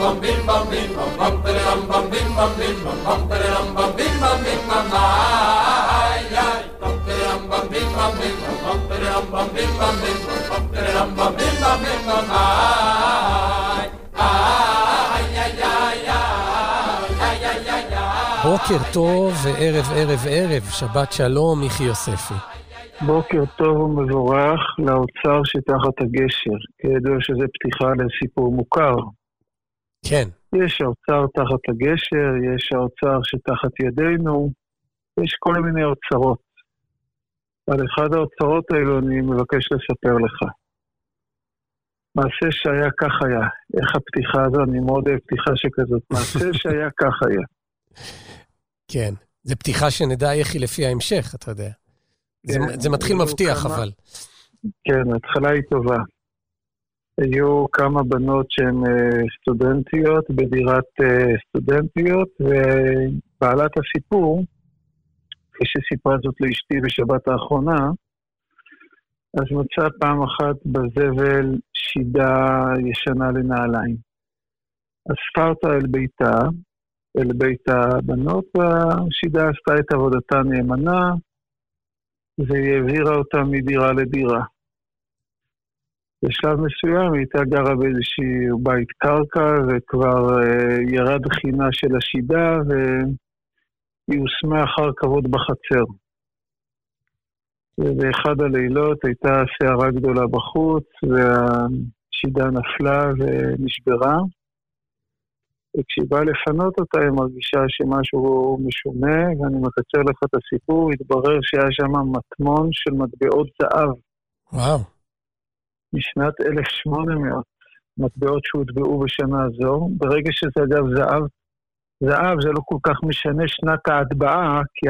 בוקר טוב וערב ערב ערב, שבת שלום, מיכי יוספי. בוקר טוב ומבורך לאוצר שתחת הגשר, כידוע שזה פתיחה לסיפור מוכר. כן. יש האוצר תחת הגשר, יש האוצר שתחת ידינו, יש כל מיני אוצרות. על אחד האוצרות האלו אני מבקש לספר לך. מעשה שהיה כך היה. איך הפתיחה הזו? אני מאוד אוהב פתיחה שכזאת. מעשה שהיה כך היה. כן, זה פתיחה שנדע איך היא לפי ההמשך, אתה יודע. זה מתחיל מבטיח, אבל. כן, ההתחלה היא טובה. היו כמה בנות שהן סטודנטיות, בדירת סטודנטיות, ובעלת הסיפור, כשסיפרה זאת לאשתי בשבת האחרונה, אז מצאה פעם אחת בזבל שידה ישנה לנעליים. אספה אותה אל בית הבנות, והשידה עשתה את עבודתה נאמנה, והיא העבירה אותה מדירה לדירה. בשלב מסוים היא הייתה גרה באיזשהו בית קרקע, וכבר ירד חינה של השידה, והיא הושמה אחר כבוד בחצר. ובאחד הלילות הייתה שערה גדולה בחוץ, והשידה נפלה ונשברה. וכשהיא באה לפנות אותה, היא מרגישה שמשהו משונה, ואני מקצר לך את הסיפור, התברר שהיה שם מטמון של מטבעות זהב. וואו. משנת 1800, מטבעות שהוטבעו בשנה הזו. ברגע שזה אגב זהב זה לא כל כך משנה שנת ההטבעה, כי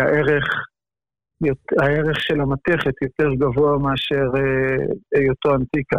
הערך של המתכת יותר גבוה מאשר היותו אנטיקה.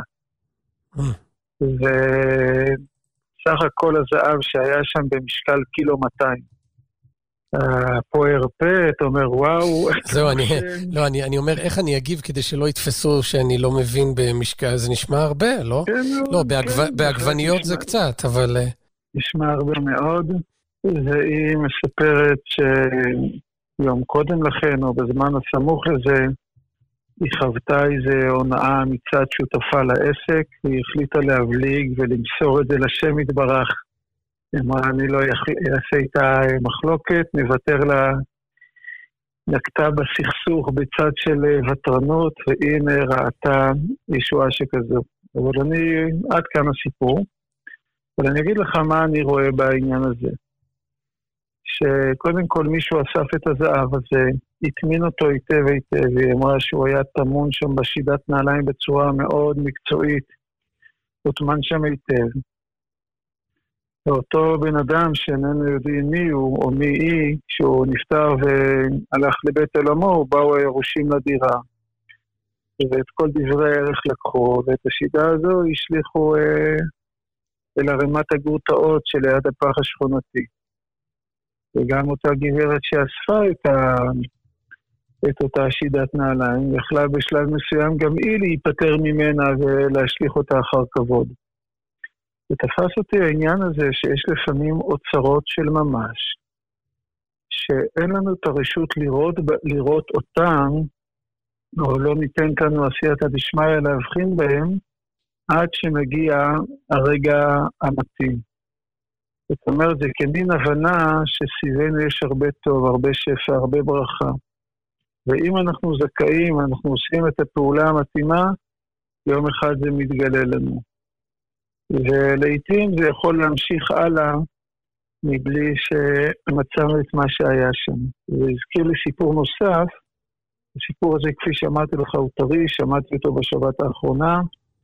סך הכל הזהב שהיה שם במשקל 1.2 קילו. פה הרפאת, אומר וואו. זהו, אני אומר איך אני אגיב כדי שלא יתפסו שאני לא מבין במשקל, זה נשמע הרבה, לא? לא, בעגבניות זה קצת, אבל... נשמע הרבה מאוד, והיא מספרת שיום קודם לכן, או בזמן הסמוך לזה, היא חוותה איזו הונאה מצד שותפה לעסק, היא החליטה להבליג ולמסור את זה לשם יתברך. היא אמרה, אני לא אעשה איתה מחלוקת, נוותר לה, נקטה בסכסוך בצד של ותרנות, והנה ראתה ישועה שכזו. אבל עד כאן הסיפור, אבל אני אגיד לך מה אני רואה בעניין הזה. שקודם כל מישהו אסף את הזהב הזה, התמין אותו היטב היטב, והיא אמרה שהוא היה תמון שם בשידת נעליים בצורה מאוד מקצועית, הוטמן שם היטב. ואותו בן אדם שאיננו יודעים מי הוא או מי היא, כשהוא נפטר והלך לבית עולמו, באו הירושים לדירה. ואת כל דברי הערך לקחו, ואת השידה הזו השליחו אל הרמת הגרוטאות שליד הפח השכונתי. וגם אותה גברת שאספה את אותה שידת נעליים, יכלה בשלב מסוים גם היא להיפטר ממנה ולהשליך אותה אחר כבוד. ותפס אותי העניין הזה שיש לפעמים אוצרות של ממש, שאין לנו את הרשות לראות אותם, או לא ניתן כאן עשייתא דשמיא להבחין בהם, עד שמגיע הרגע המתאים. זאת אומרת, זה כמין הבנה שסביבנו יש הרבה טוב, הרבה שפע, הרבה ברכה. ואם אנחנו זכאים, אנחנו עושים את הפעולה המתאימה, יום אחד זה מתגלה לנו. ולעיתים זה יכול להמשיך הלאה, מבלי שמצאנו את מה שהיה שם. והזכיר לי סיפור נוסף, הסיפור הזה, כפי שאמרתי לך, הוא טרי, שמעתי אותו בשבת האחרונה,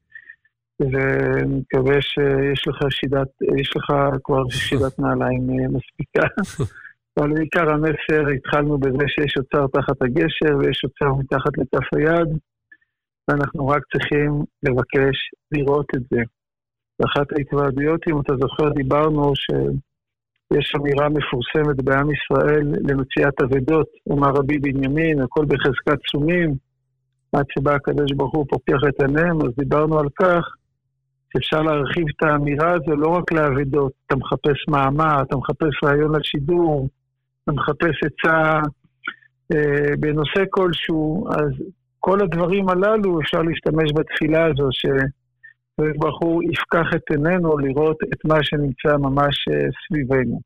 ומקווה שיש לך כבר שידת נעליים מספיקה. אבל בעיקר המסר, התחלנו בזה שיש אוצר תחת הגשר, ויש אוצר מתחת לכף היד, ואנחנו רק צריכים לבקש לראות את זה. ואחת ההתוועדויות, אם אתה זוכר, דיברנו שיש אמירה מפורסמת בעם ישראל למציאת אבדות, אמר רבי בנימין, הכל בחזקת סומים, עד שבא הקדוש ברוך הוא פוקח את עיניהם, אז דיברנו על כך שאפשר להרחיב את האמירה הזו לא רק לעבדות, אתה מחפש מאמר, אתה מחפש רעיון לשידור, אתה מחפש עצה בנושא כלשהו, אז כל הדברים הללו אפשר להשתמש בתפילה הזו, שבחור יפקח את עינינו לראות את מה שנמצא ממש סביבנו.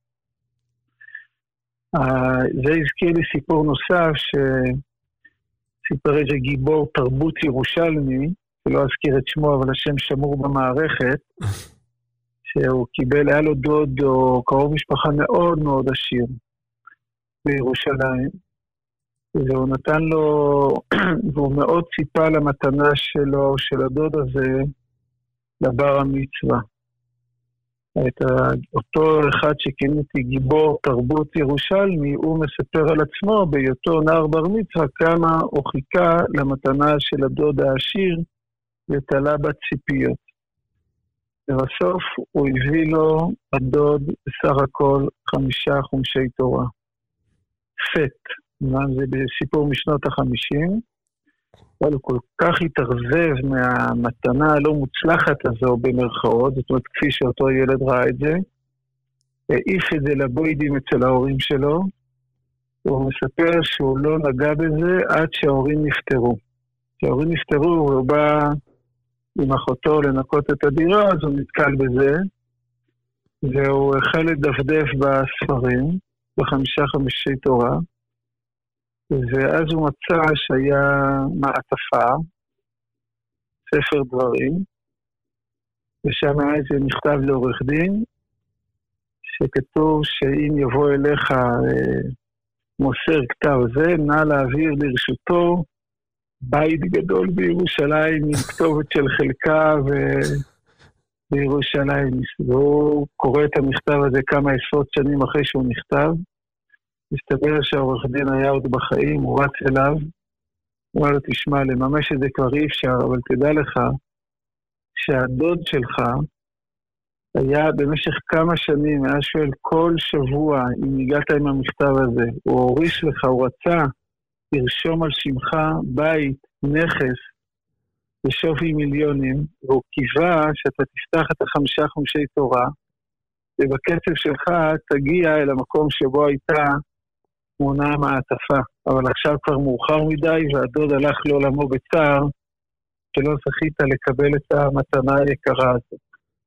זה הזכיר לי סיפור נוסף, שסיפר איזה גיבור תרבות ירושלמי, שלא אזכיר את שמו, אבל השם שמור במערכת, שהוא קיבל, היה לו דוד או קרוב משפחה מאוד מאוד עשיר בירושלים, והוא נתן לו, והוא מאוד ציפה למתנה שלו, של הדוד הזה, לבר המצווה. אותו אחד שכינתי גיבור תרבות ירושלמי, הוא מספר על עצמו בהיותו נער בר מצווה כמה הוא חיכה למתנה של הדוד העשיר ותלה בה ציפיות. ובסוף הוא הביא לו הדוד בסך הכל 5 חומשי תורה. זה בסיפור משנות ה-50, אבל הוא כל כך התאכזב מהמתנה הלא מוצלחת הזו במרכאות, זאת אומרת כפי שאותו ילד ראה את זה, העיף את זה לבוידים אצל ההורים שלו, הוא מספר שהוא לא נגע בזה עד שההורים נפטרו. כשההורים נפטרו הוא בא עם אחותו לנקות את הדירה, אז הוא נתקל בזה, והוא החל לדפדף בספרים, ב5 חומשי תורה, ואז הוא מצא שהיה מעטפה, ספר דברים, ושם היה איזה מכתב לעורך דין, שכתוב שאם יבוא אליך מוסר כתב זה, נא להעביר לרשותו בית גדול בירושלים, עם כתובת של חלקה בירושלים. והוא קורא את המכתב הזה כמה עשרות שנים אחרי שהוא נכתב, מסתבר שהעורך דין היה עוד בחיים, הוא רץ אליו, הוא אומר לו, תשמע, לממש את זה כבר אי אפשר, אבל תדע לך שהדוד שלך היה במשך כמה שנים, היה שואל כל שבוע אם הגעת עם המכתב הזה, הוא הוריש לך, הוא רצה לרשום על שמך בית, נכס, בשווי מיליונים, והוא קיווה שאתה תפתח את 5 חומשי תורה, ובקצב שלך תגיע אל המקום שבו הייתה תמונה המעטפה, אבל עכשיו כבר מאוחר מדי, והדוד הלך לעולמו בצער, שלא זכית לקבל את המתנה היקרה הזאת.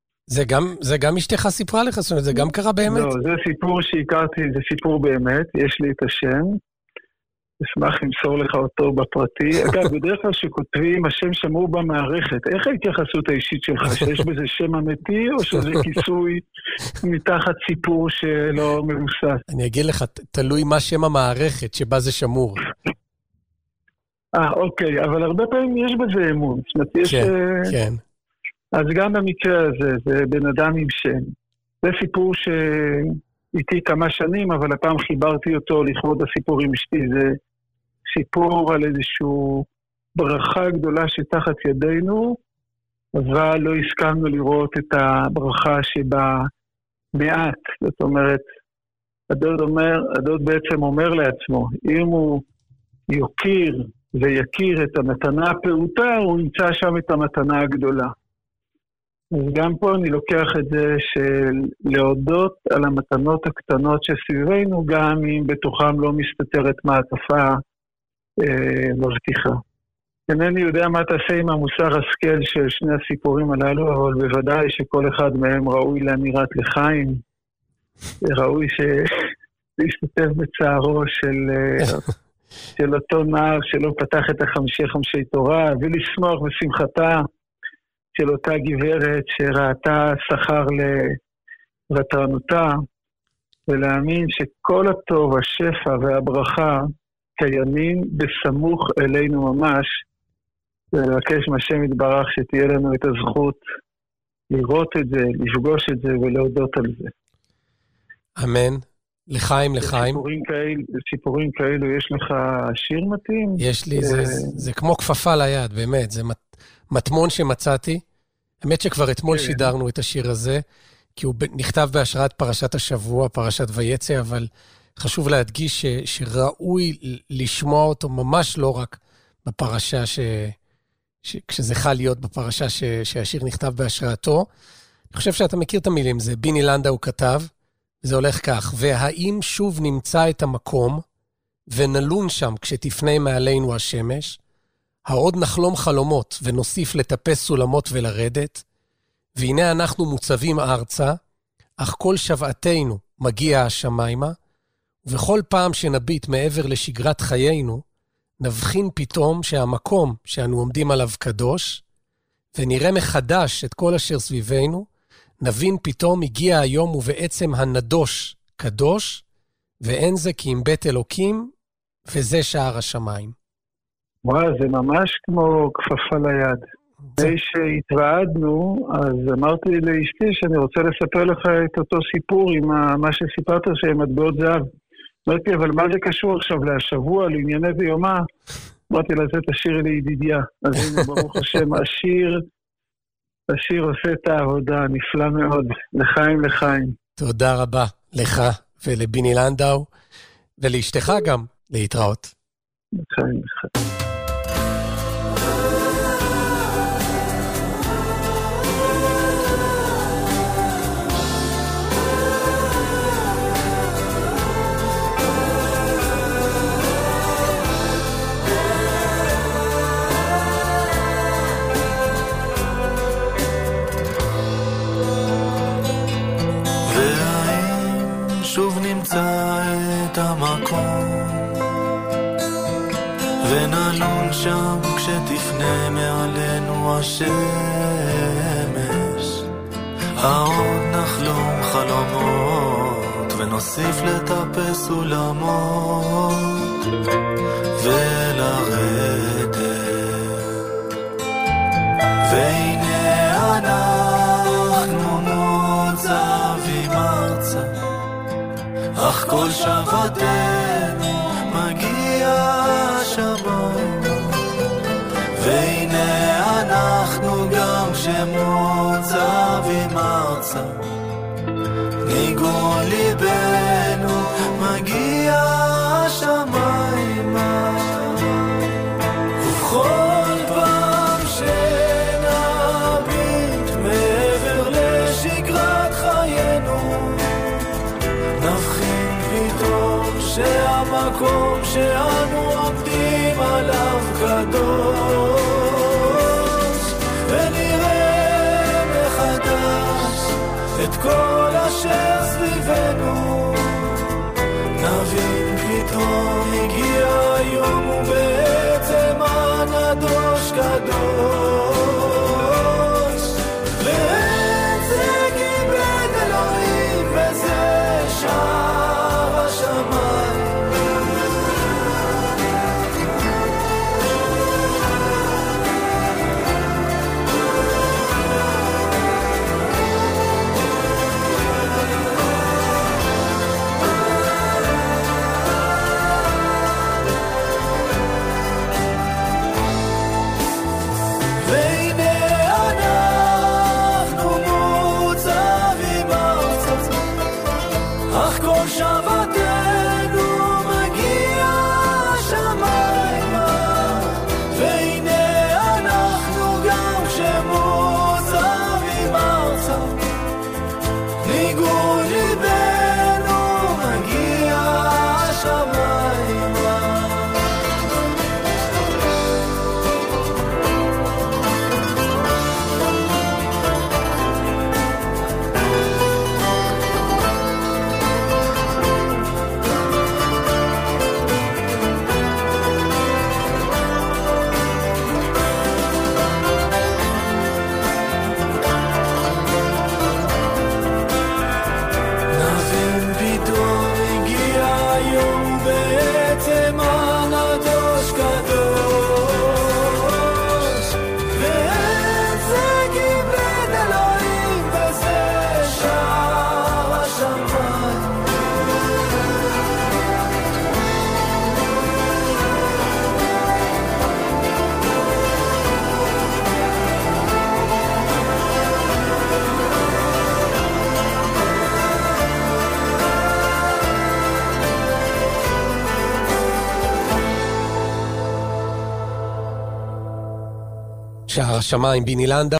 זה גם אשתך סיפרה לך? זאת אומרת, זה גם קרה באמת? לא, זה סיפור שהכרתי, זה סיפור באמת, יש לי את השם, אשמח למסור לך אותו בפרטי. אגב, בדרך כלל שכותבים, השם שמור במערכת, איך ההתייחסות האישית שלך? שיש בזה שם אמיתי, או שזה כיסוי מתחת סיפור שלא מבוסס? אני אגיד לך, תלוי מה שם המערכת שבה זה שמור. אוקיי, אבל הרבה פעמים יש בזה אמון. זאת אומרת, יש... כן. אז גם במקרה הזה, זה בן אדם עם שם. זה סיפור שאיתי כמה שנים, אבל הפעם חיברתי אותו לכבוד הסיפור עם אשתי. זה סיפור על איזושהי ברכה גדולה שתחת ידינו, אבל לא הסכמנו לראות את הברכה שבה מעט. זאת אומרת, הדוד בעצם אומר לעצמו, אם הוא יוקיר ויכיר את המתנה הפעוטה, הוא ימצא שם את המתנה הגדולה. אז גם פה אני לוקח את זה של להודות על המתנות הקטנות שסביבנו, גם אם בתוכם לא מסתתרת מעטפה מבטיחה. אינני יודע מה תעשה עם המוסר השכל של שני הסיפורים הללו, אבל בוודאי שכל אחד מהם ראוי לאמירת לחיים, ראוי להשתתף בצערו של אותו נער שלא פתח את 5 חומשי תורה, ולשמוח בשמחתה של אותה גברת שראתה שכר לוותרנותה, ולהאמין שכל הטוב, השפע והברכה קיימים בסמוך אלינו ממש, ולבקש מהשם יתברך שתהיה לנו את הזכות לראות את זה, לפגוש את זה ולהודות על זה. אמן. לחיים. סיפורים כאלו, יש לך שיר מתאים? יש לי, זה כמו כפפה ליד, באמת, זה מטמון שמצאתי. האמת שכבר אתמול שידרנו את השיר הזה, כי הוא נכתב בהשראת פרשת השבוע, פרשת ויצא, אבל חשוב להדגיש שראוי לשמוע אותו ממש לא רק בפרשה כשזה חל להיות בפרשה שהשיר נכתב בהשראתו. אני חושב שאתה מכיר את המילים, זה ביני לנדאו כתב, וזה הולך כך, והאם שוב נמצא את המקום, ונלון שם כשתפנה מעלינו השמש, העוד נחלום חלומות, ונוסיף לטפס סולמות ולרדת, והנה אנחנו מוצבים ארצה, אך כל שבעתנו מגיע השמיימה, ובכל פעם שנביט מעבר לשגרת חיינו, נבחין פתאום שהמקום שאנו עומדים עליו קדוש, ונראה מחדש את כל אשר סביבנו, נבין פתאום הגיע היום ובעצם הנדוש קדוש, ואין זה כי אם בית אלוקים, וזה שער השמיים. וואו, זה ממש כמו כפפה ליד. אחרי שהתוועדנו, אז אמרתי לאשתי שאני רוצה לספר לך את אותו סיפור עם מה שסיפרת שהם מטבעות זהב. אמרתי, אבל מה זה קשור עכשיו להשבוע, לענייני ויומה? אמרתי לה, זה תשאיר לידידיה. אז הנה, ברוך השם, השיר עושה את העבודה, נפלא מאוד. לחיים, לחיים. תודה רבה לך ולביני לנדאו, ולאשתך גם להתראות. לחיים, לחיים. שוב נמצא את המקום ונלון שם כשתפנה מעלינו השמש, העוד נחלום חלומות ונוסיף לטפס סולמות ולרדת, והנה אנחנו מוצבים ארצה, אך כל שבתנו מגיע השמיים, והנה אנחנו גם כשמוצבים ארצה, ניגון ליבנו מגיע השמיימה, ובכל פעם שנביט מעבר לשגרת חיינו, נבחין פתאום שהמקום שאנו עומדים עליו קדוש, ונראה מחדש את כל אשר סביבנו, נבין פתאום הגיע היום ובעצם הנדוש קדוש, וזה כיבד אלוהים וזה שער השמיים. שער השמיים, ביני לנדאו.